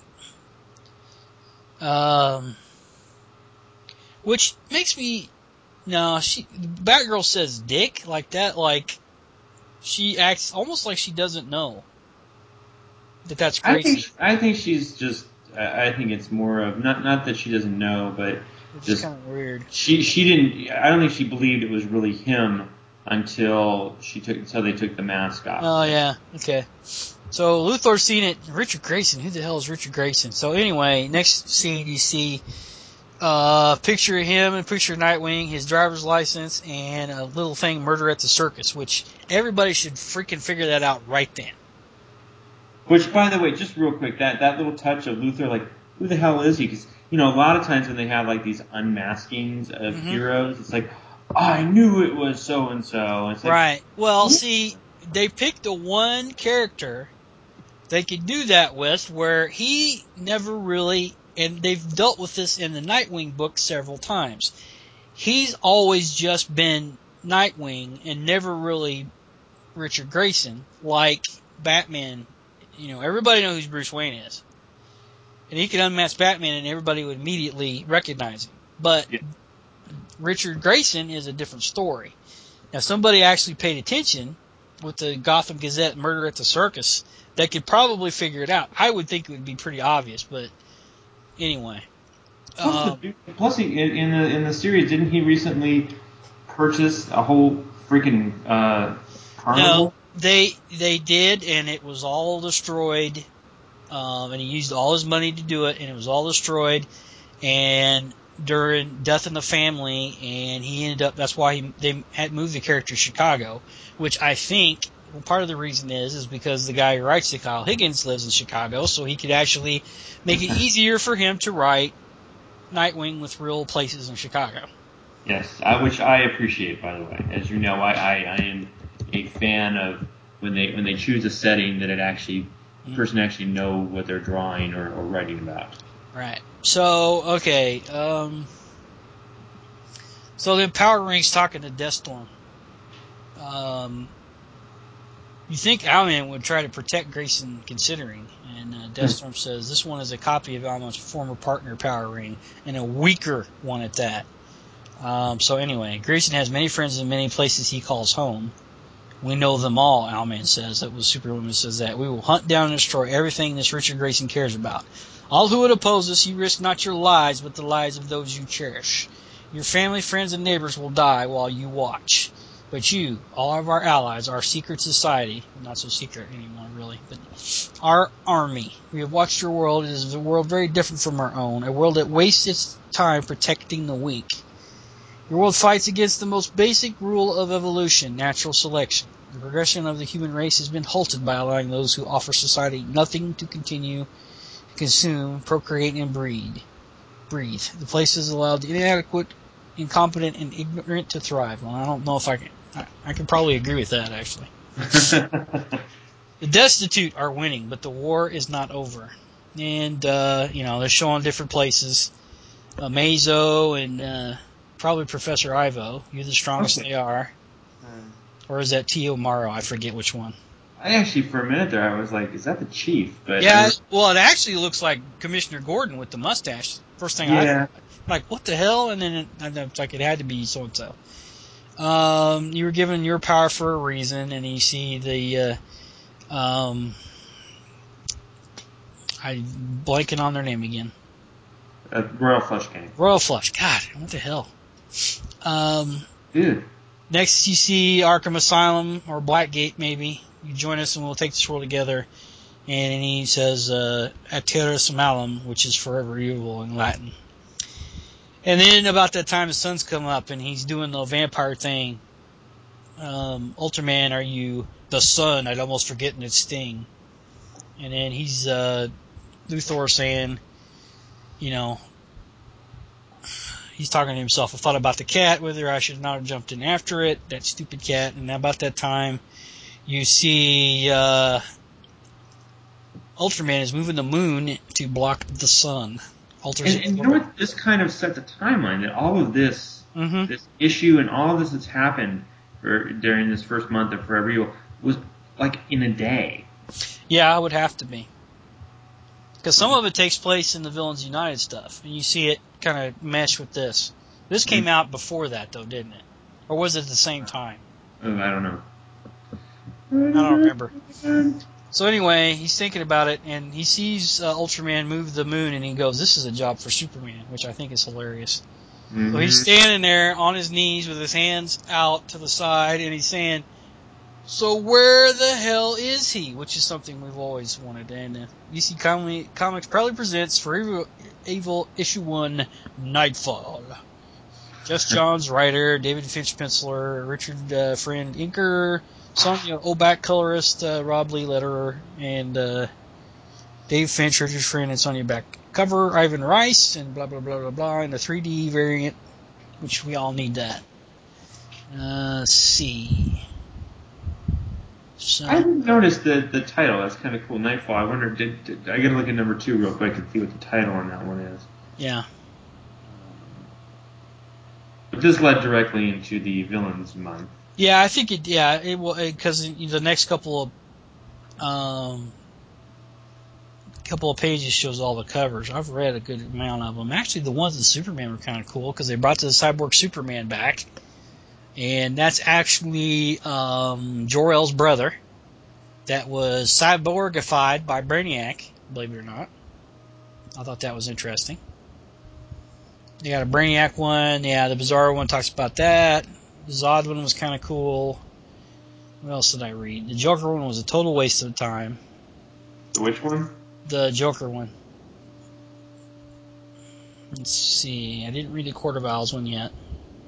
Which makes me, Batgirl says dick, like that, like, she acts almost like she doesn't know that that's Grayson. I think she's just, I think it's more of, not that she doesn't know, but it's just kind of weird. She didn't, I don't think she believed it was really him until they took the mask off. Oh, yeah, okay. So Luthor's seen it. Richard Grayson, who the hell is Richard Grayson? So anyway, next scene you see picture of him and picture of Nightwing, his driver's license, and a little thing, Murder at the Circus, which everybody should freaking figure that out right then. Which, by the way, just real quick, that little touch of Luthor, like, who the hell is he? Because, a lot of times when they have, like, these unmaskings of heroes, it's like, I knew it was so-and-so. It's like, right. Well, see, they picked the one character they could do that with where he never really, and they've dealt with this in the Nightwing book several times. He's always just been Nightwing and never really Richard Grayson, like Batman. Everybody knows who Bruce Wayne is. And he could unmask Batman and everybody would immediately recognize him. But Richard Grayson is a different story. Now, somebody actually paid attention with the Gotham Gazette Murder at the Circus, they could probably figure it out. I would think it would be pretty obvious, but anyway. Plus, in the series, didn't he recently purchase a whole freaking carnival? No, they did, and it was all destroyed and he used all his money to do it, and it was all destroyed. And during Death in the Family, and he ended up. That's why they had moved the character to Chicago, which I think part of the reason is because the guy who writes it, Kyle Higgins, lives in Chicago, so he could actually make it easier for him to write Nightwing with real places in Chicago. Yes, which I appreciate, by the way. As you know, I am a fan of when they choose a setting that the person actually know what they're drawing or writing about. Right. So, okay. So then Power Rang's talking to Deathstorm. You think Owlman would try to protect Grayson, considering, and Deathstorm says this one is a copy of Owlman's former partner Power Ring, and a weaker one at that. So anyway, Grayson has many friends in many places he calls home. We know them all, Owlman says. That was Superwoman says that. We will hunt down and destroy everything this Richard Grayson cares about. All who would oppose us, you risk not your lives, but the lives of those you cherish. Your family, friends, and neighbors will die while you watch. But you, all of our allies, our secret society, not so secret anymore really, but our army, we have watched your world. It is a world very different from our own, a world that wastes its time protecting the weak. Your world fights against the most basic rule of evolution, natural selection. The progression of the human race has been halted by allowing those who offer society nothing to continue, consume, procreate, and breathe. The place has allowed the inadequate, incompetent, and ignorant to thrive. Well, I don't know if I can probably agree with that, actually. The destitute are winning, but the war is not over. And, they're showing different places. Mazo and probably Professor Ivo. You're the strongest they are. Or is that Tio Maro? I forget which one. I actually, for a minute there, I was like, is that the chief? But yeah, well, it actually looks like Commissioner Gordon with the mustache. First thing I thought, like, what the hell? And then it's like it had to be so-and-so. You were given your power for a reason, and you see the, I'm blanking on their name again. Royal Flush Gang. Royal Flush. God, what the hell? Dude. Next, you see Arkham Asylum, or Blackgate, maybe. You join us and we'll take this world together. And he says, Ateris Malum, which is forever evil in Latin. And then about that time, the sun's come up and he's doing the vampire thing. Ultraman, are you the sun? I'd almost forgotten its sting. And then he's, Luthor saying, he's talking to himself. I thought about the cat, whether I should not have jumped in after it, that stupid cat. And about that time, you see, Ultraman is moving the moon to block the sun. And you know what? This kind of set the timeline that all of this, this issue and all of this that's happened during this first month of Forever Evil was like in a day. Yeah, it would have to be. Because some of it takes place in the Villains United stuff, and you see it kind of mesh with this. This came out before that, though, didn't it? Or was it at the same time? I don't know. I don't remember. So anyway, he's thinking about it, and he sees Ultraman move the moon, and he goes, this is a job for Superman, which I think is hilarious. Mm-hmm. So he's standing there on his knees with his hands out to the side, and he's saying, so where the hell is he? Which is something we've always wanted. And DC Comics proudly presents Forever Evil Issue 1, Nightfall. Jeff Johns, writer, David Finch, penciler, Richard Friend, inker, Sonia Oback, colorist, Rob Lee, letterer, and Dave Finch, Richard Friend, and Sonia Back cover, Ivan Rice, and blah, blah, blah, blah, blah, and the 3D variant, which we all need that. Let's see. So, I didn't notice the title. That's kind of cool. Nightfall. I wonder, I gotta look at number 2 real quick and see what the title on that one is. Yeah. But this led directly into the Villains Month. Yeah, I think it. Yeah, it will, because the next couple of pages shows all the covers. I've read a good amount of them. Actually, the ones in Superman were kind of cool because they brought the Cyborg Superman back, and that's actually Jor-El's brother. That was cyborgified by Brainiac, believe it or not. I thought that was interesting. They got a Brainiac one. Yeah, the Bizarro one talks about that. The Zod one was kind of cool. What else did I read? The Joker one was a total waste of time. Which one? The Joker one. Let's see. I didn't read the Court of Owls one yet.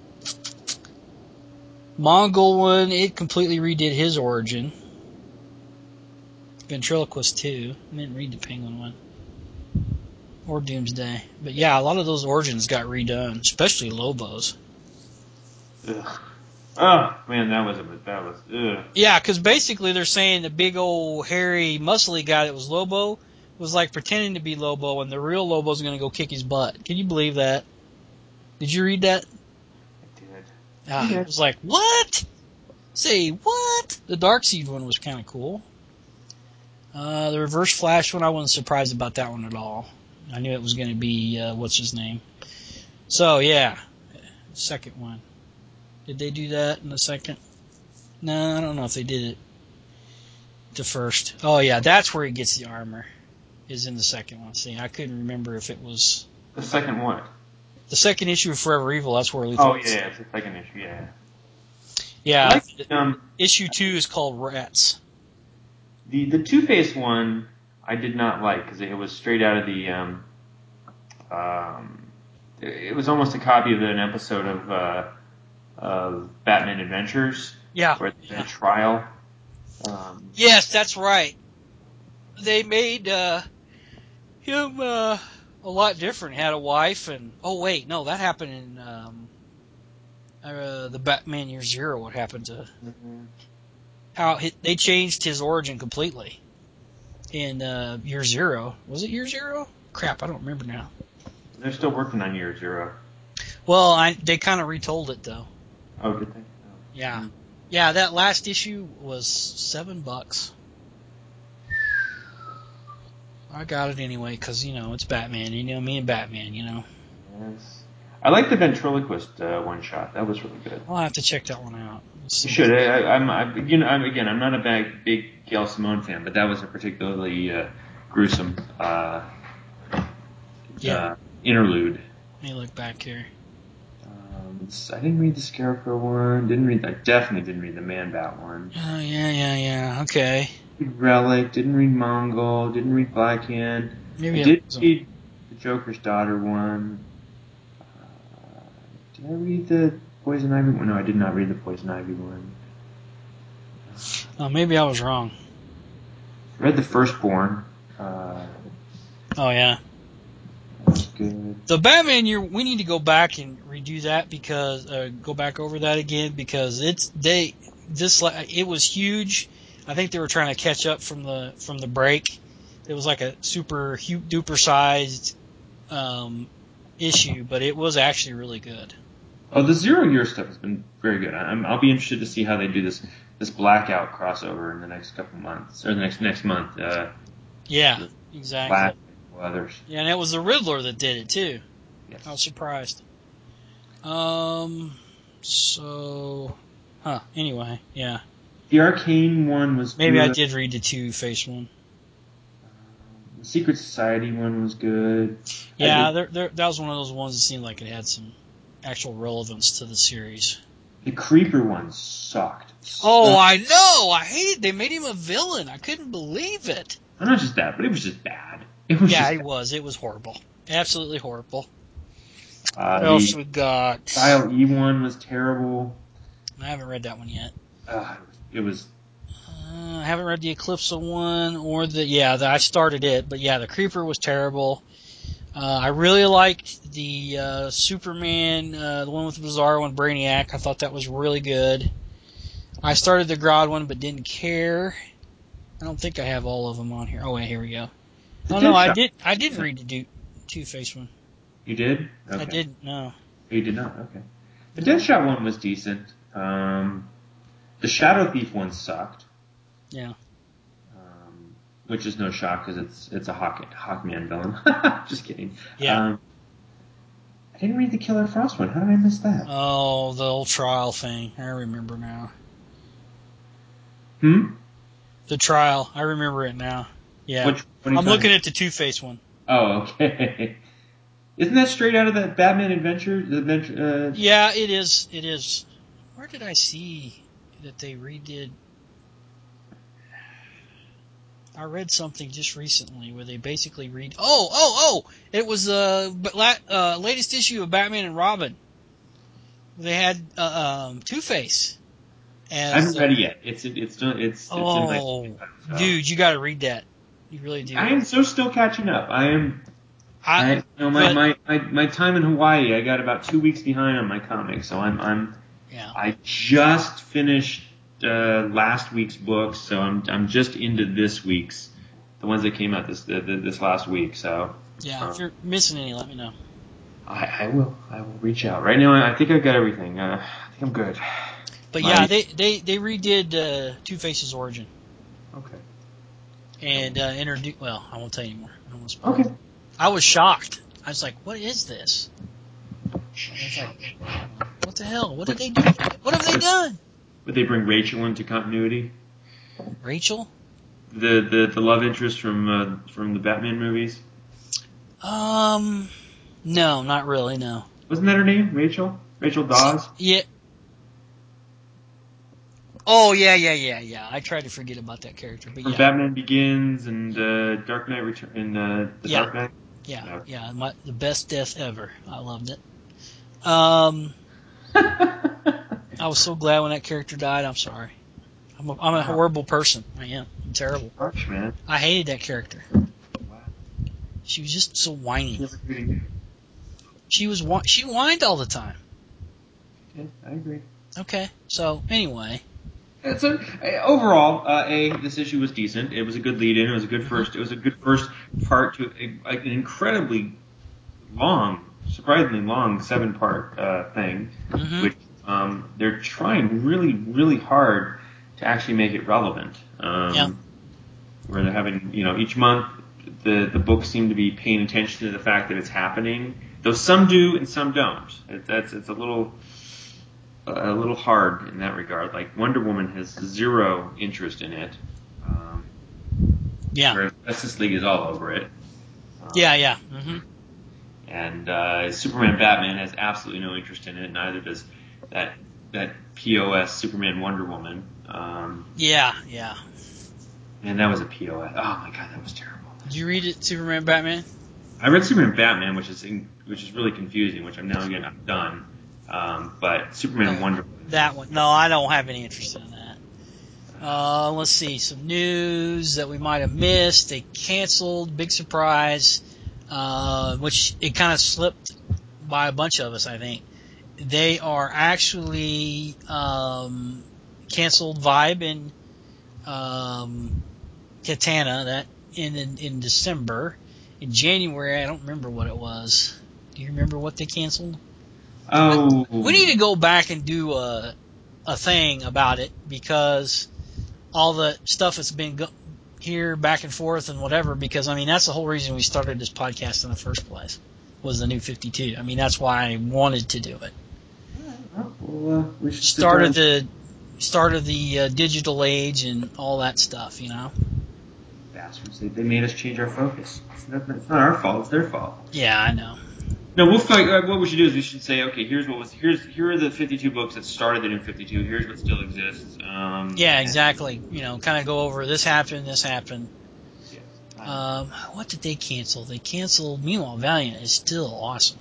Mongol one, it completely redid his origin. Ventriloquist 2. I didn't read the Penguin one. Or Doomsday. But yeah, a lot of those origins got redone, especially Lobo's. Ugh. Oh, man, that was ugh. Yeah, because basically they're saying the big old hairy muscly guy that was Lobo was like pretending to be Lobo, and the real Lobo's going to go kick his butt. Can you believe that? Did you read that? I did. It was like, what? Say what? The Darkseid one was kind of cool. The Reverse Flash one, I wasn't surprised about that one at all. I knew it was going to be, what's his name? So, yeah. Second one. Did they do that in the second? No, I don't know if they did it. The first. Oh, yeah, that's where he gets the armor. Is in the second one. See, I couldn't remember if it was... The second what? The second issue of Forever Evil, that's where Lethal... Oh, yeah, it's the second issue, yeah. Yeah, Like, issue 2 is called Rats. The Two-Face one I did not like because it was straight out of the it was almost a copy of an episode of Batman Adventures. Yeah. Where they had a trial. Yes, that's right. They made him a lot different. Had a wife and that happened in the Batman Year Zero. What happened to how they changed his origin completely in Year Zero? Was it Year Zero? Crap, I don't remember now. They're still working on Year Zero. Well, they kind of retold it though. Oh, did they? Oh. Yeah, yeah. That last issue was $7. I got it anyway because it's Batman. Me and Batman. Yes. I like the Ventriloquist one shot. That was really good. I'll have to check that one out. You should. I'm not a big Gail Simone fan, but that was a particularly gruesome interlude. Let me look back here. I didn't read the Scarecrow one. I definitely didn't read the Man-Bat one. Oh, yeah. Okay. Relic. Didn't read Mongol. Didn't read Blackhand. Maybe I did read the Joker's Daughter one. Did I read the Poison Ivy one? No, I did not read the Poison Ivy one. Oh, maybe I was wrong. I read the Firstborn. Oh, yeah. That was good. The Batman year, we need to go back and redo that because go back over that again because it was huge. I think they were trying to catch up from the break. It was like a super duper sized issue, but it was actually really good. Oh, the 0 Year stuff has been very good. I'll be interested to see how they do this Blackout crossover in the next couple months or the next month. Yeah, exactly. Black and others. Yeah, and it was the Riddler that did it too. Yes. I was surprised. Anyway, yeah. The Arcane one was Maybe good. I did read the Two-Face one. The Secret Society one was good. Yeah, that was one of those ones that seemed like it had some actual relevance to the series. The Creeper one sucked. Oh, I know! I hated they made him a villain. I couldn't believe it. Well, not just that, but it was just bad. It was. It was horrible. Absolutely horrible. What else we got? Style E one was terrible. I haven't read that one yet. It was... I haven't read the Eclipse one or I started it, but yeah, the Creeper was terrible. I really liked the Superman, the one with Bizarro and Brainiac. I thought that was really good. I started the Grodd one, but didn't care. I don't think I have all of them on here. Oh wait, here we go. I did read the Two-Face one. You did? Okay. I didn't. No. You did not? Okay. The Deadshot one was decent. The Shadow Thief one sucked. Yeah. Which is no shock because it's a Hawkman villain. Just kidding. Yeah. I didn't read the Killer Frost one. How did I miss that? Oh, the old trial thing. I remember now. The trial. I remember it now. Yeah. I'm looking at the Two-Face one. Oh, okay. Isn't that straight out of the Batman Adventure? Yeah, it is. It is. Where did I see that they redid? I read something just recently where they basically read. It was latest issue of Batman and Robin. They had Two-Face. I haven't read it yet. It's in my. Dude, you got to read that. You really do. I am still catching up. My time in Hawaii, I got about 2 weeks behind on my comics, so I just finished last week's books, so I'm just into this week's, the ones that came out this last week. So yeah, if you're missing any, let me know. I will reach out. Right now, I think I've got everything. I think I'm good. But they redid Two-Face's origin. Okay. And introduced. Well, I won't tell you anymore. I won't spoil. Okay. I was shocked. I was like, "What is this?" What the hell? What did they do? What have they done? Would they bring Rachel into continuity? Rachel? The love interest from the Batman movies? No, not really. No. Wasn't that her name? Rachel? Rachel Dawes? Yeah. Oh yeah. I tried to forget about that character, but from Batman Begins and Dark Knight Return and the Dark Knight. Yeah. The best death ever. I loved it. I was so glad when that character died. I'm sorry. I'm a horrible person. I am. I'm terrible. Harsh, man. I hated that character. Wow. She was just so whiny. She whined all the time. Yeah, I agree. Okay. So anyway. Overall, this issue was decent. It was a good lead-in. It was a good first. It was a good first part to an incredibly long, surprisingly long 7-part thing, which they're trying really, really hard to actually make it relevant. Where they're having, each month the books seem to be paying attention to the fact that it's happening, though some do and some don't. It's a little hard in that regard. Like Wonder Woman has zero interest in it. Whereas Justice League is all over it. And Superman Batman has absolutely no interest in it. Neither does that POS Superman Wonder Woman. And that was a POS. Oh my god, that was terrible. Did you read it, Superman Batman? I read Superman Batman, which is really confusing, which I'm done. But Superman Wonder Woman. That one. No, I don't have any interest in that. Let's see. Some news that we might have missed. They canceled. Big surprise. Which it kind of slipped by a bunch of us, I think. They are actually canceled Vibe in Katana that in December. In January, I don't remember what it was. Do you remember what they canceled? Oh, we need to go back and do a thing about it, because all the stuff that's been here back and forth and whatever. Because that's the whole reason we started this podcast in the first place, was the New 52. That's why I wanted to do it. Well, we should start of the digital age and all that stuff, Bastards! They made us change our focus. It's not our fault. It's their fault. Yeah, I know. No, we'll fight. What we should do is we should say, okay, here are the 52 books that started the New 52. Here's what still exists. Exactly. Kind of go over this happened. Yeah. What did they cancel? They canceled. Meanwhile, Valiant is still awesome.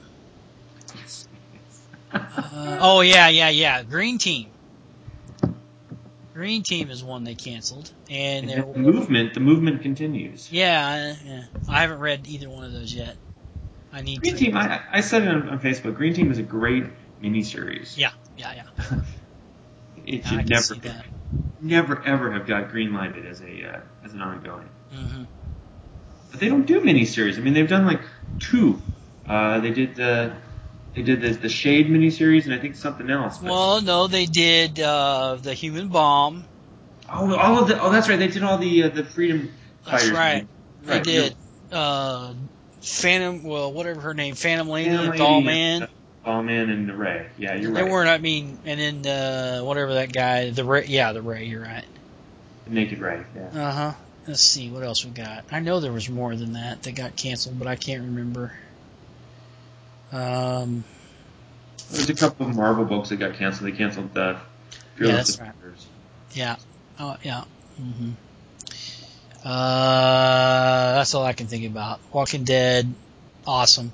Green Team. Green Team is one they canceled, and the movement continues. Yeah, I haven't read either one of those yet. I need Green Team. I said it on Facebook. Green Team is a great miniseries. Yeah. It should never ever have got green-lighted as an ongoing. Mm-hmm. But they don't do miniseries. They've done like 2. They did the Shade miniseries, and I think something else. But... Well, no, they did the Human Bomb. That's right. They did all the Freedom Fighters. That's right. They did Phantom. Well, whatever her name, Phantom Lady, Doll Man. Doll Man and the Ray. Yeah, you're right. They weren't. And then whatever that guy, the Ray. Yeah, the Ray. You're right. The Naked Ray. Yeah. Let's see what else we got. I know there was more than that got canceled, but I can't remember. There's a couple of Marvel books that got canceled. They canceled the Fearless Defenders. Yeah. Oh, yeah. Mm-hmm. That's all I can think about. Walking Dead, awesome.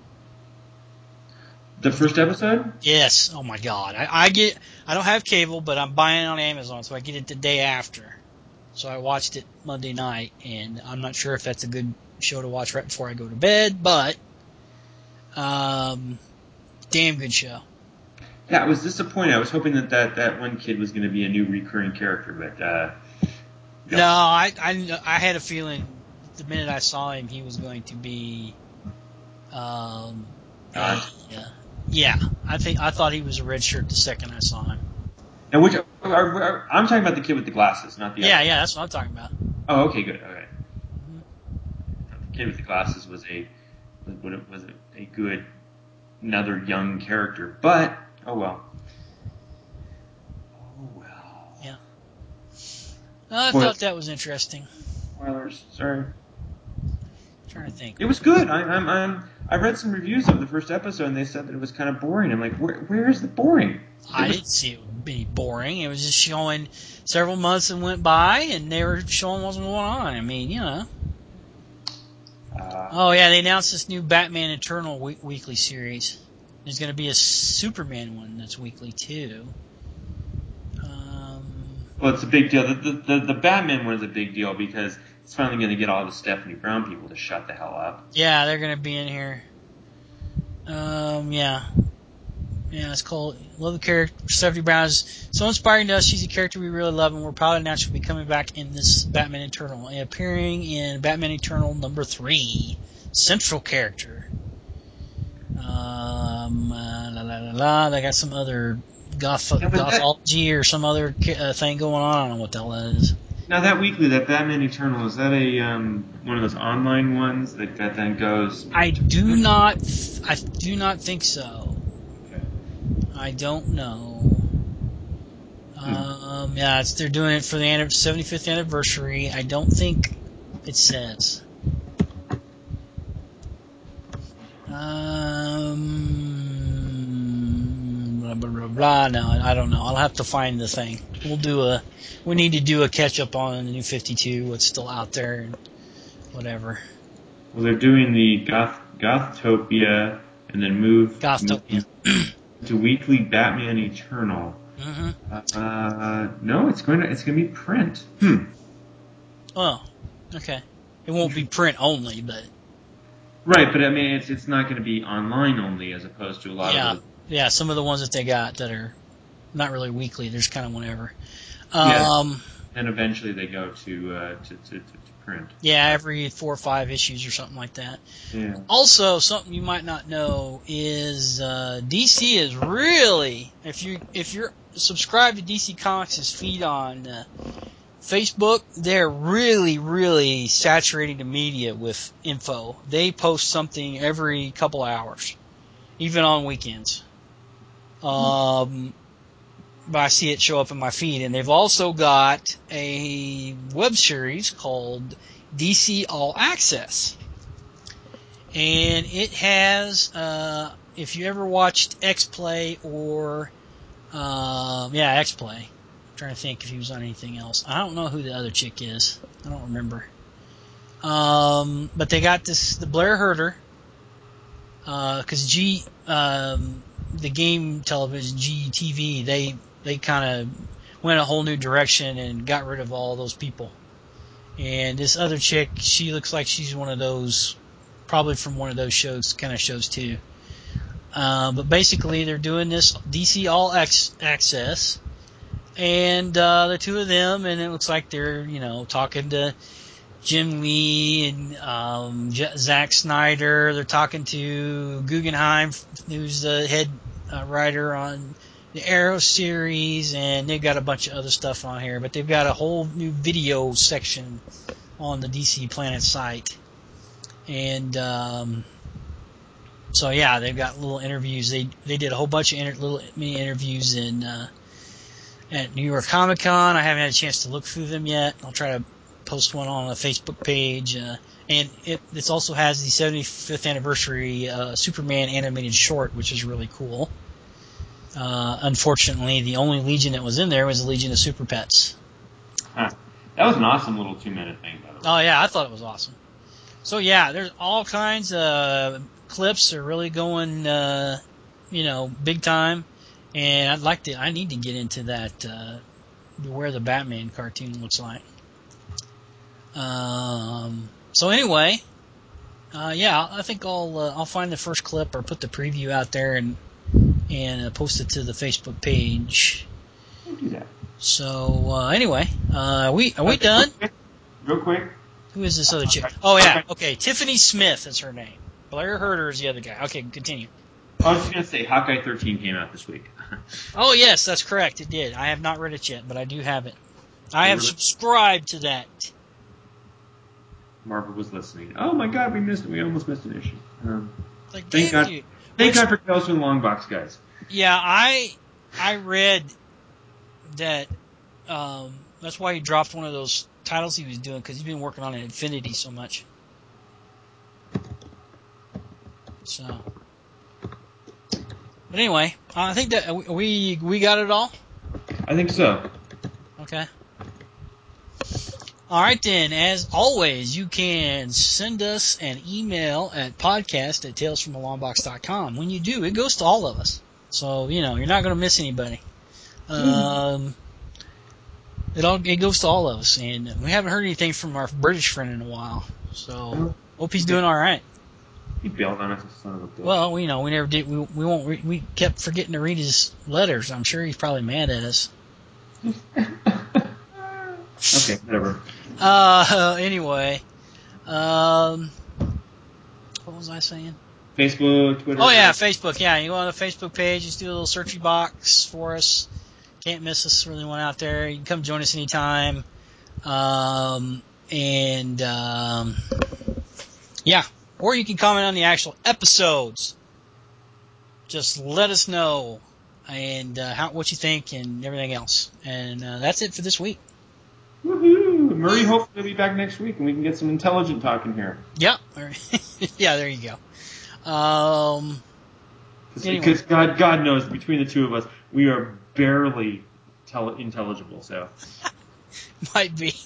The first episode? Yes. Oh my God. I don't have cable, but I'm buying it on Amazon, so I get it the day after. So I watched it Monday night, and I'm not sure if that's a good show to watch right before I go to bed, but damn good show. Yeah, I was disappointed. I was hoping that one kid was going to be a new recurring character, but no, I had a feeling the minute I saw him, he was going to be yeah. I thought he was a red shirt the second I saw him. And I'm talking about the kid with the glasses, not the other. Yeah, that's what I'm talking about. Oh, okay, good. Okay. Mm-hmm. The kid with the glasses was a good another young character, but oh well. Yeah. No, I thought that was interesting. Spoilers. Sorry. I'm trying to think. It was good. I read some reviews of the first episode, and they said that it was kind of boring. I'm like, where is the boring? I didn't see it would be boring. It was just showing several months that went by, and they were showing what's going on. I mean, you know. Oh yeah, they announced this new Batman Eternal weekly series. There's going to be a Superman one that's weekly too. Well, it's a big deal. The Batman one is a big deal because it's finally going to get all the Stephanie Brown people to shut the hell up. Yeah, they're going to be in here. Yeah, it's called Love the Character. Stephanie Brown is so inspiring to us. She's a character we really love, and we're proud to announce she'll be coming back in this Batman Eternal, and appearing in Batman Eternal #3, central character. They got some other gothology or some other thing going on. I don't know what the hell that is. Now that weekly, that Batman Eternal, is that a one of those online ones that then goes? I do not think so. Okay. I don't know. Yeah, they're doing it for the 75th anniversary. I don't think it says. Blah blah blah blah. No, I don't know. I'll have to find the thing. We need to do a catch up on the New 52. What's still out there and whatever. Well, they're doing the Gothtopia and then move to weekly Batman Eternal. Mm-hmm. No, it's going to be print. Oh, okay. It won't be print only, but. Right, but I mean, it's not going to be online only as opposed to a lot of those. Yeah, some of the ones that they got that are not really weekly. There's kind of whenever. And eventually they go to print. Yeah, every 4 or 5 issues or something like that. Yeah. Also, something you might not know is DC is really, if you're subscribed to DC Comics' feed on Facebook, they're really, really saturating the media with info. They post something every couple hours, even on weekends. But I see it show up in my feed, and they've also got a web series called DC All Access. And it has, if you ever watched X-Play or, X-Play. I'm trying to think if he was on anything else. I don't know who the other chick is. I don't remember. But they got the Blair Herder, cause the game television, GTV, they kind of went a whole new direction and got rid of all those people. And this other chick, she looks like she's one of those, probably from one of those shows too. But basically they're doing this DC All Access, and the two of them, and it looks like they're, talking to Jim Lee and Zack Snyder. They're talking to Guggenheim, who's the head writer on the Arrow series, and they've got a bunch of other stuff on here. But they've got a whole new video section on the DC Planet site. And so yeah, they've got little interviews. They did a whole bunch of little mini interviews at New York Comic Con. I haven't had a chance to look through them yet. I'll try to post one on a Facebook page. And it also has the 75th anniversary Superman animated short, which is really cool. Unfortunately, the only Legion that was in there was the Legion of Super Pets. Huh. That was an awesome little 2-minute thing, by the way. Oh yeah, I thought it was awesome. So yeah, there's all kinds of clips are really going, big time. And I need to get into that, where the Batman cartoon looks like. So anyway, I think I'll find the first clip or put the preview out there and post it to the Facebook page. Don't do that. So anyway, are we done? Real quick. Who is this other chick? Oh yeah, okay, Tiffany Smith is her name. Blair Herter is the other guy. Okay, continue. I was just gonna say, Hawkeye 13 came out this week. Oh yes, that's correct. It did. I have not read it yet, but I do have it. I have subscribed to that. Marvel was listening. Oh my God, we almost missed an issue. Thank God. Thank God for Tales from the Long Box, guys. Yeah, I read that. That's why he dropped one of those titles he was doing, because he's been working on Infinity so much. So, but anyway, I think that we got it all. I think so. Okay. All right then. As always, you can send us an email at podcast@talesfromthelongbox.com. When you do, it goes to all of us. So you're not going to miss anybody. It goes to all of us, and we haven't heard anything from our British friend in a while. So hope he's doing all right. He bailed on us, son of a bitch. Well, we never did. We kept forgetting to read his letters. I'm sure he's probably mad at us. Okay, whatever. Anyway, what was I saying? Facebook, Twitter. Oh yeah, Facebook. Yeah, you go on the Facebook page, just do a little searchy box for us. Can't miss us. Really one out there. You can come join us anytime. Or you can comment on the actual episodes. Just let us know and what you think and everything else. And that's it for this week. Woohoo! Murray hopefully will be back next week and we can get some intelligent talk in here. Yep. Yeah, there you go. Because God knows, between the two of us, we are barely intelligible. So might be.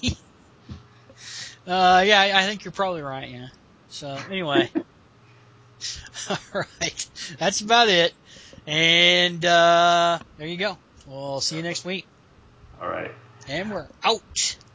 I think you're probably right. Yeah. So anyway, all right, that's about it. And there you go. We'll see you next week. All right. And we're out.